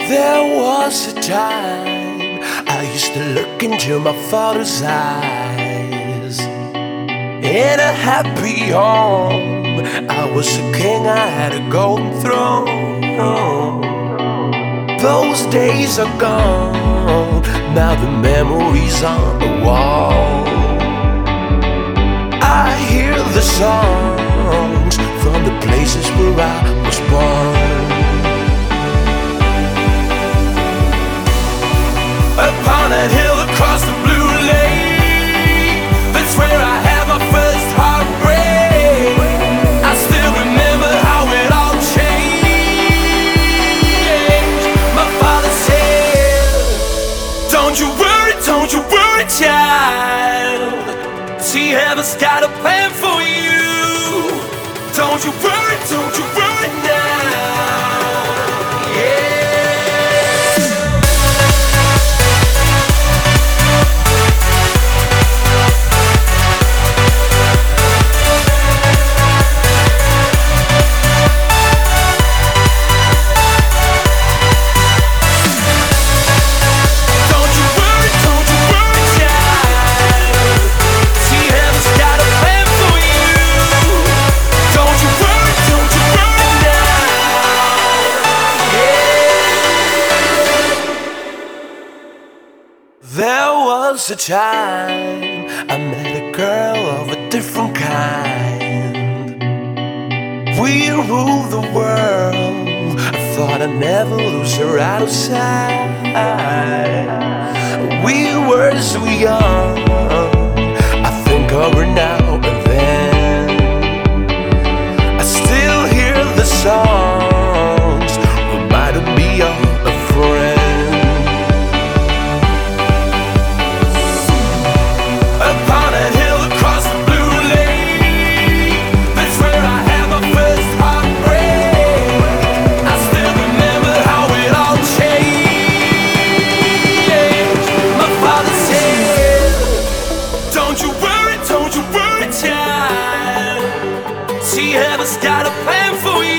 There was a time I used to look into my father's eyes. In a happy home, I was a king, I had a golden throne. Those days are gone, now the memories on the wall. I hear the songs from the places where I was born. Upon that hill across the blue lake, that's where I had my first heartbreak. I still remember how it all changed. My father said, don't you worry, child. See, heaven's got a plan for you. Don't you worry now. There was a time I met a girl of a different kind. We ruled the world. I thought I'd never lose her out of sight. We were so young. I think of her now and then. I still hear the songs reminding me of a friend. See, heaven's got a plan for you.